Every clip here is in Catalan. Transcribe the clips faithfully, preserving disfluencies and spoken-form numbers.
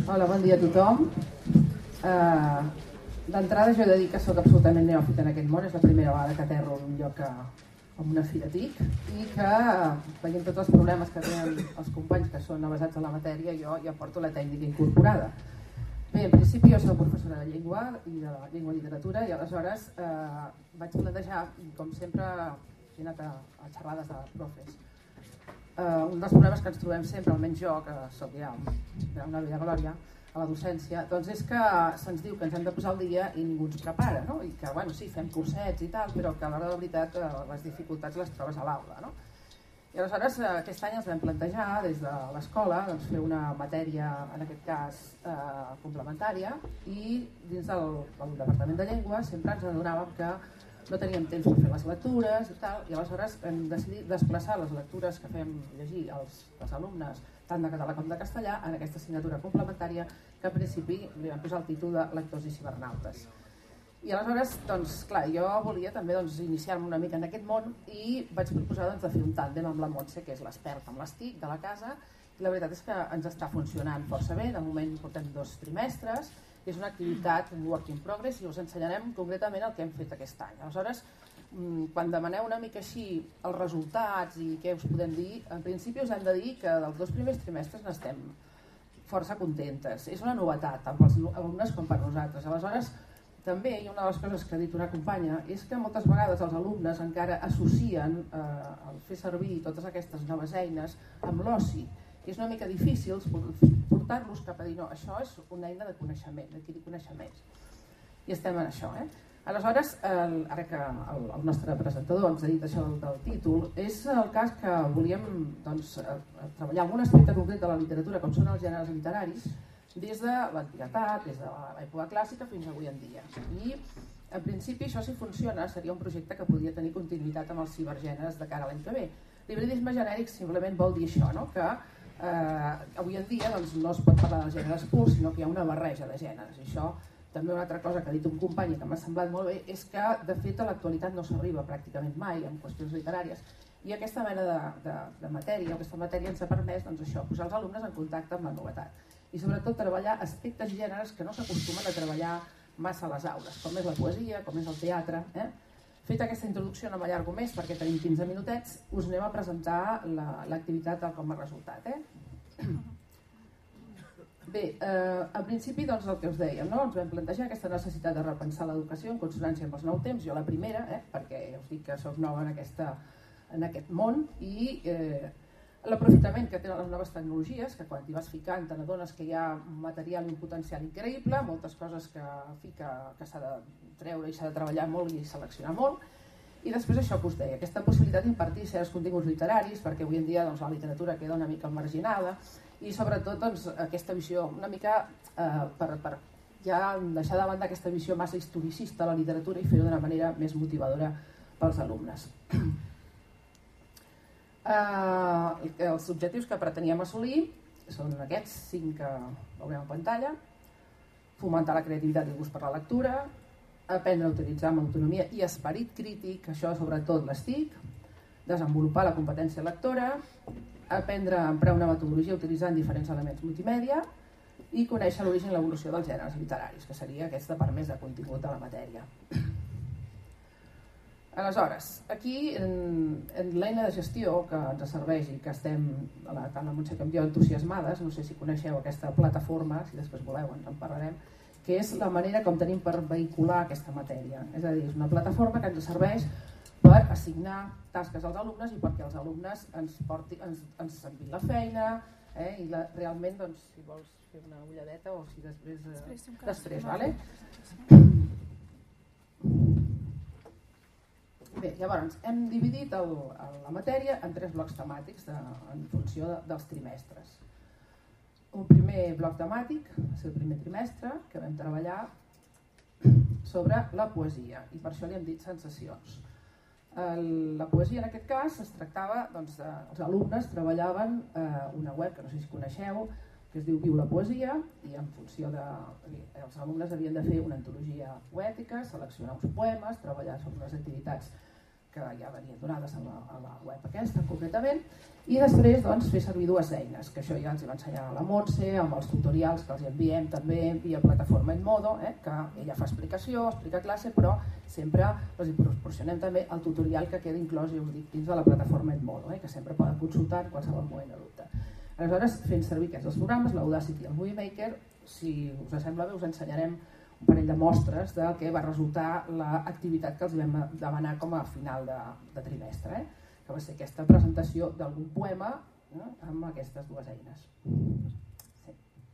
Hola, bon dia a tothom. Uh, D'entrada jo he de dir que soc absolutament neòfita en aquest món, és la primera vegada que aterro en un lloc a, amb una fira TIC i que, veient tots els problemes que tenen els companys que són avesats a la matèria, jo ja porto la tècnica incorporada. Bé, en principi jo soc professora de llengua i de llengua i literatura i aleshores eh, vaig plantejar, com sempre he anat a, a xerrades de profes, Uh, un dels problemes que ens trobem sempre, almenys jo, que soc ja una vella glòria a la docència, doncs és que se'ns diu que ens hem de posar al dia i ningú ens prepara, no? I que, bueno, sí, fem cursets i tal, però que a l'hora de la veritat uh, les dificultats les trobes a l'aula, no? I aleshores uh, aquest any ens vam plantejar des de l'escola doncs, fer una matèria, en aquest cas uh, complementària, i dins del, del Departament de Llengua sempre ens adonàvem que no teníem temps per fer les lectures i tal, i aleshores hem decidit desplaçar les lectures que fem llegir als, als alumnes, tant de català com de castellà, en aquesta assignatura complementària que en principi li vam posar el títol de Lectors i cibernautes. I aleshores, doncs, clar, jo volia també doncs, iniciar-me una mica en aquest món i vaig proposar doncs, de fer un tàndem amb la Montse, que és l'experta amb les TIC de la casa, i la veritat és que ens està funcionant força bé. De moment portem dos trimestres, és una activitat, un work in progress, i us ensenyarem concretament el que hem fet aquest any. Aleshores, quan demaneu una mica així els resultats i què us podem dir, en principi us hem de dir que dels dos primers trimestres n'estem força contentes. És una novetat, tant pels alumnes com per nosaltres. Aleshores, també, i una de les coses que ha dit una companya, és que moltes vegades els alumnes encara associen eh, el fer servir totes aquestes noves eines amb l'oci. És una mica difícil portar-los cap a dir no, això és una eina de coneixement, d'adquirir coneixements. I estem en això. Eh? Aleshores, el, ara que el, el nostre presentador ens ha dit això del, del títol, és el cas que volíem doncs, treballar algun aspecte concret de la literatura, com són els gèneres literaris, des de l'antiguitat, des de l'època clàssica fins avui en dia. I, en principi, això si funciona, seria un projecte que podria tenir continuïtat amb els cibergèneres de cara a l'any que ve. L'hibridisme genèric simplement vol dir això, no? que Uh, avui en dia doncs, no es pot parlar de gèneres purs, sinó que hi ha una barreja de gèneres. I això, també una altra cosa que ha dit un company i que m'ha semblat molt bé, és que de fet a l'actualitat no s'arriba pràcticament mai en qüestions literàries, i aquesta mena de, de, de matèria, aquesta matèria ens ha permès doncs, això, posar els alumnes en contacte amb la novetat i sobretot treballar aspectes i gèneres que no s'acostumen a treballar massa a les aules, com és la poesia, com és el teatre. Eh? Feta aquesta introducció, no m'allargo més perquè tenim quinze minutets, us anem a presentar l'activitat tal com ha resultat. Eh? Bé, eh, en principi doncs, el que us deia, no? Ens vam plantejar aquesta necessitat de repensar l'educació en consonància amb els nous temps, jo la primera, eh? perquè ja us dic que soc nova en, aquesta, en aquest món, i eh, l'aprofitament que tenen les noves tecnologies, que quan t'hi vas ficant te n'adones que hi ha un material i un potencial increïble, moltes coses que, que, que s'ha de treure i s'ha de treballar molt i seleccionar molt, i després això que us deia, aquesta possibilitat d'impartir certs continguts literaris, perquè avui en dia doncs, la literatura queda una mica marginada, i sobretot doncs, aquesta visió una mica eh, per, per ja deixar de banda aquesta visió massa historicista de la literatura i fer-ho d'una manera més motivadora pels alumnes. Eh, els objectius que preteníem assolir són aquests cinc que veurem a pantalla: fomentar la creativitat i el gust per la lectura, aprendre a utilitzar amb autonomia i esperit crític, això sobretot les TIC, desenvolupar la competència lectora, aprendre a emprar una metodologia utilitzant diferents elements multimèdia i conèixer l'origen i l'evolució dels gèneres literaris, que seria aquesta part més de contingut de la matèria. Aleshores, aquí en, en l'eina de gestió que ens serveix i que estem, la, tant la Montse com jo, entusiasmades, no sé si coneixeu aquesta plataforma, si després voleu ens en parlarem, que és la manera com tenim per vehicular aquesta matèria. És a dir, és una plataforma que ens serveix per assignar tasques als alumnes i perquè els alumnes ens, porti, ens, ens enviïn la feina, eh? I la, realment, doncs, si vols fer una ulladeta o si després... Eh, després, després vale? Bé, llavors, hem dividit el, la matèria en tres blocs temàtics de, en funció de, dels trimestres. Un primer bloc temàtic, és el primer trimestre, que vam treballar sobre la poesia, i per això li hem dit sensacions. El, la poesia en aquest cas es tractava, doncs, de, els alumnes treballaven eh, una web que no sé si coneixeu, que es diu Viu la Poesia, i en funció de... els alumnes havien de fer una antologia poètica, seleccionar uns poemes, treballar sobre unes activitats que ja venien donades a la, a la web aquesta concretament, i després doncs, fer servir dues eines, que això ja ens hi va ensenyar a la Montse, amb els tutorials que els enviem també via plataforma Edmodo, eh, que ella fa explicació, explica classe, però sempre els proporcionem també el tutorial que queda inclòs, ja us dic, dins de la plataforma Edmodo, eh, que sempre poden consultar en qualsevol moment de dubte. Aleshores, fent servir aquests dos programes, l'Audacity i el Movie Maker, si us sembla bé, us ensenyarem un parell de mostres del que va resultar l'activitat que els vam demanar com a final de, de trimestre, eh? Que va ser aquesta presentació d'algun poema, eh? Amb aquestes dues eines. Sí.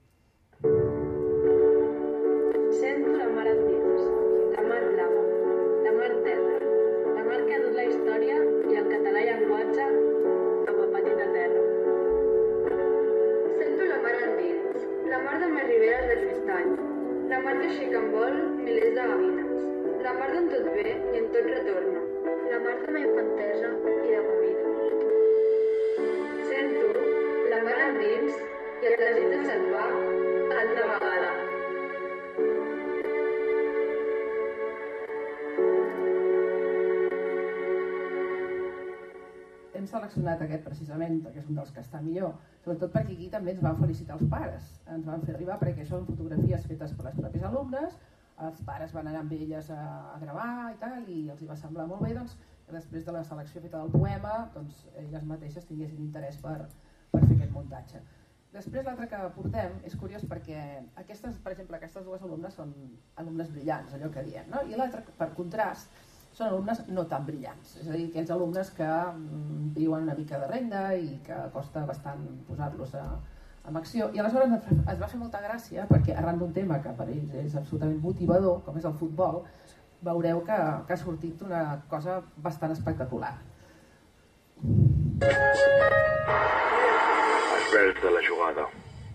Sento la mar endins, la mar blava, la mar terra, la mar que ha dut la història i el català i llenguatge cap a petita terra. Sento la mar endins, la mar de més riberes del Cristall, la mar que aixeca en vol milers de gavines, la mar d'on tot ve i en tot retorna, la mar de ma infantesa i de convides. Sento la mar endins i el desig de salvar altra vegada. Hem seleccionat aquest precisament perquè és un dels que està millor, sobretot perquè aquí també ens van felicitar els pares, ens van fer arribar perquè són fotografies fetes per les pròpies alumnes, els pares van anar amb elles a, a gravar i tal, i els hi va semblar molt bé doncs, que després de la selecció feta del poema doncs, elles mateixes tinguessin interès per, per fer aquest muntatge. Després l'altre que portem és curiós perquè aquestes, per exemple, aquestes dues alumnes són alumnes brillants, allò que diem, no? I l'altre, per contrast, són alumnes no tan brillants, és a dir, aquells alumnes que mm, viuen una mica de renda i que costa bastant posar-los a, en acció. I aleshores ens va fer molta gràcia perquè arran d'un tema que per ells és absolutament motivador, com és el futbol, veureu que, que ha sortit una cosa bastant espectacular. Els verbs de la jugada.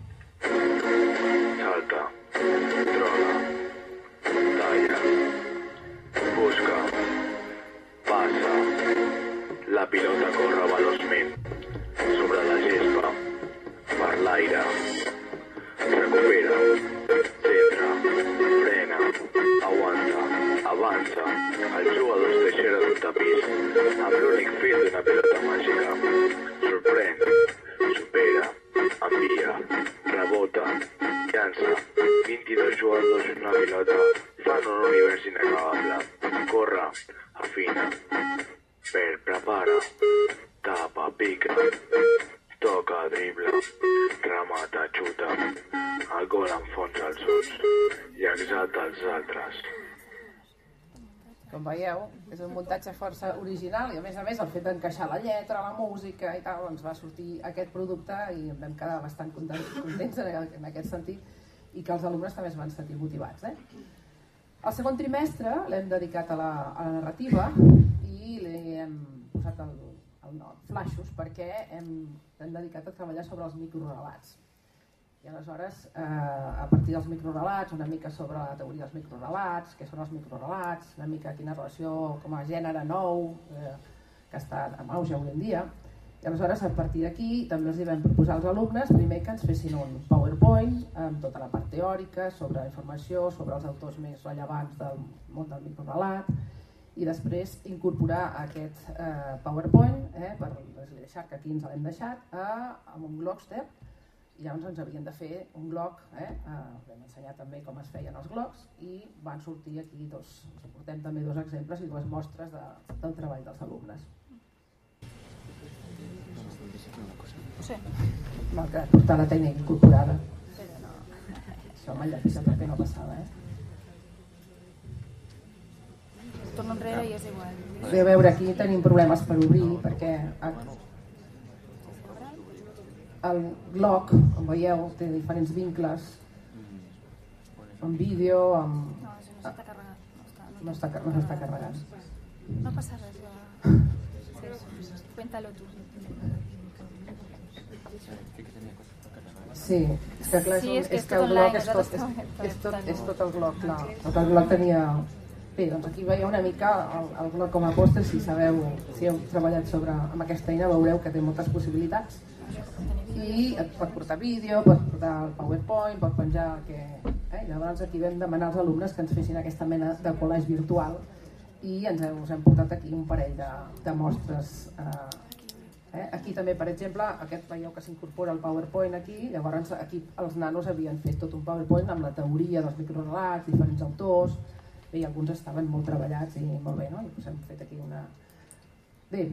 Salta, trola, talla, busca, passa, la pilota corre velozment sobre la gespa, per l'aire, recupera, centra, frena, aguanta, avança, el jugador es deixera d'un tapís, amb l'únic fil d'una pilota màgica, sorprèn, supera, envia, rebota, llança, vint-i-dos jugadors en una pilota fan un univers inacabable, corre, afina, per, prepara, tapa, pica, toca, dribla, remata, xuta, el gol enfonsa els uns i exalta els altres. Com veieu, és un muntatge força original i a més a més el fet d'encaixar la lletra, la música i tal, ens va sortir aquest producte i em vam quedar bastant contents, contents en aquest sentit i que els alumnes també es van sentir motivats. Eh? El segon trimestre l'hem dedicat a la, a la narrativa i li hem posat el, el nom, flaixos, perquè hem, hem dedicat a treballar sobre els microrelats. I aleshores, eh, a partir dels microrelats, una mica sobre la teoria dels microrelats, què són els microrelats, una mica quina relació com a gènere nou, eh, que està en auge avui en dia. I aleshores, a partir d'aquí, també els vam proposar als alumnes, primer que ens fessin un PowerPoint amb tota la part teòrica, sobre la informació, sobre els autors més rellevants del món del microrelat, i després incorporar aquest eh, PowerPoint, eh, per deixar que aquí ens l'hem deixat, eh, amb un Glogstep. I llavors ens havien de fer un glog, eh? Uh, vam ensenyar també com es feien els glogs i van sortir aquí dos, us portem també dos exemples i dues mostres de, del treball dels alumnes. Sí. Malgrat portar la tècnica incorporada. Això m'ha llapisat perquè no passava, eh? Torno enrere i és igual. Bé, a veure, aquí tenim problemes per obrir perquè el blog, com veieu, té diferents vincles amb vídeo, amb... No, això no s'està carregant. No està, no s'està carregant. No passa res, ja. Sí, cuéntalo tu. Sí, és que clar, Sí, és que és que el blog és tot, és, és tot, és tot el blog, clar. Tot el blog tenia... Bé, doncs aquí veieu una mica el, el blog com a pòster, si sabeu, si heu treballat sobre, amb aquesta eina, veureu que té moltes possibilitats. I et pot portar vídeo, pot portar el PowerPoint, pot penjar... Que, eh? Llavors aquí vam demanar als alumnes que ens fessin aquesta mena de collage virtual i ens hem, us hem portat aquí un parell de, de mostres. Eh, eh? Aquí també, per exemple, aquest veieu que s'incorpora el PowerPoint aquí, llavors aquí els nanos havien fet tot un PowerPoint amb la teoria dels microrelats, diferents autors, bé, i alguns estaven molt treballats i molt bé, no? I us hem fet aquí una... Bé,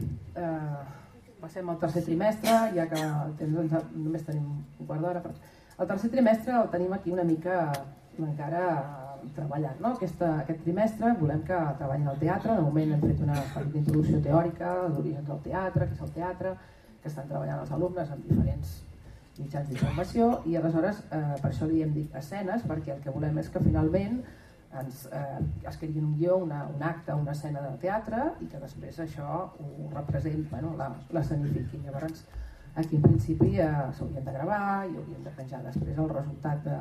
eh, passem al tercer trimestre, ja que el temps només tenim un quart d'hora. El tercer trimestre el tenim aquí una mica encara treballant, no? Aquesta, aquest trimestre volem que treballin al teatre. De moment hem fet una introducció teòrica d'orígens del teatre, què és el teatre, que estan treballant els alumnes en diferents mitjans d'informació, i aleshores eh, per això li hem dit escenes, perquè el que volem és que finalment ens eh, escriguin un guió, una, un acte, una escena de teatre, i que després això ho representi, bueno, l'escenifiquin. Llavors aquí en principi eh, s'haurien de gravar i hauríem de penjar després el resultat de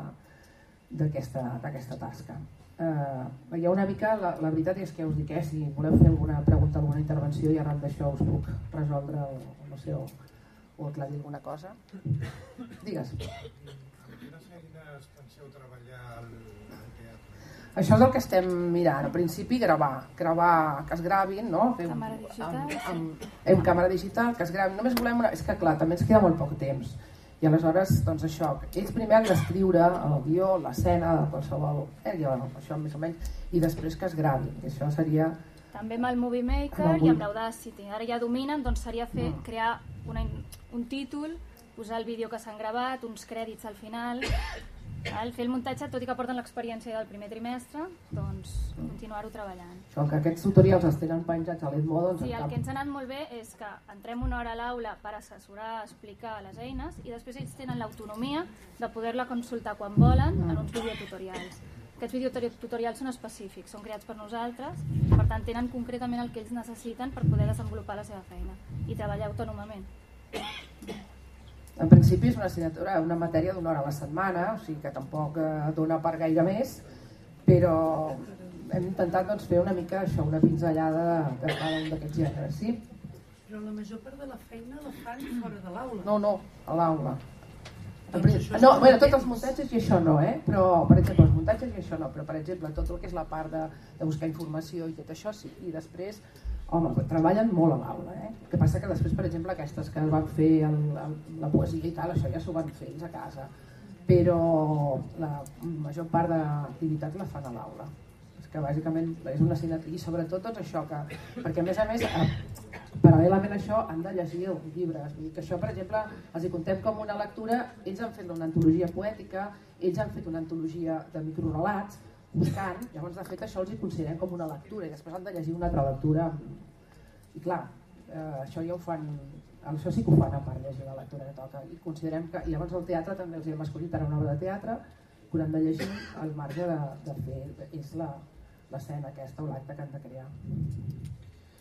d'aquesta tasca. Eh, veieu una mica, la, la veritat és que us dic, eh, si voleu fer alguna pregunta, alguna intervenció, i arran d'això us puc resoldre o, no sé, o, o aclarir alguna cosa. Digues. Amb quines eines penseu treballar al teatre? Això és el que estem mirant. Al principi gravar, gravar que es gravin, no? Càmera digital. Amb, amb, amb càmera digital, que es gravin. Només volem una... És que clar, també ens queda molt poc temps. I aleshores, doncs això, ells primer han d'escriure el guió, l'escena, de qualsevol, eh, això més o menys, i després que es gravin, que això seria... També amb el Movie Maker i amb l'Audacity. Ara ja dominen, doncs seria fer, crear una, un títol, posar el vídeo que s'han gravat, uns crèdits al final, el fer el muntatge, tot i que porten l'experiència del primer trimestre, doncs continuar-ho treballant. Això, que aquests tutorials els tenen penjats a l'Edmodo... Sí, el que ens ha anat molt bé és que entrem una hora a l'aula per assessorar, explicar les eines, i després ells tenen l'autonomia de poder-la consultar quan volen en uns videotutorials. Aquests videotutorials són específics, són creats per nosaltres, per tant tenen concretament el que ells necessiten per poder desenvolupar la seva feina i treballar autònomament. En principi és una assignatura, una matèria d'una hora a la setmana, o sigui que tampoc eh, dona per gaire més, però hem intentat doncs, fer una mica això, una pinzellada de cada un d'aquests gèneres, sí? Però la major part de la feina la fan fora de l'aula. No, no, a l'aula. No, bueno, tots els muntatges i això no, eh? Però, per exemple, els muntatges i això no, però per exemple, tot el que és la part de, de buscar informació i tot això sí, i després, home, treballen molt a l'aula, eh? El que passa que després, per exemple, aquestes que van fer el, el, la poesia i tal, això ja s'ho van fer ells a casa, però la major part d'activitat la fan a l'aula. És que bàsicament és una assignatura, i sobretot doncs això, que, perquè a més a més, paral·lelament a això, han de llegir llibres. Vull dir que això, per exemple, els hi contem com una lectura. Ells han fet una antologia poètica, ells han fet una antologia de microrelats, buscant, llavors de fet això els hi considerem com una lectura i després han de llegir una altra lectura. I clar, eh, això ja ho fan, això sí que ho fan a part, llegir la lectura que toca. I considerem que, i llavors el teatre també els hem escollit ara una obra de teatre que hauran de llegir al marge de, de fer, és l'escena aquesta o l'acte que han de crear.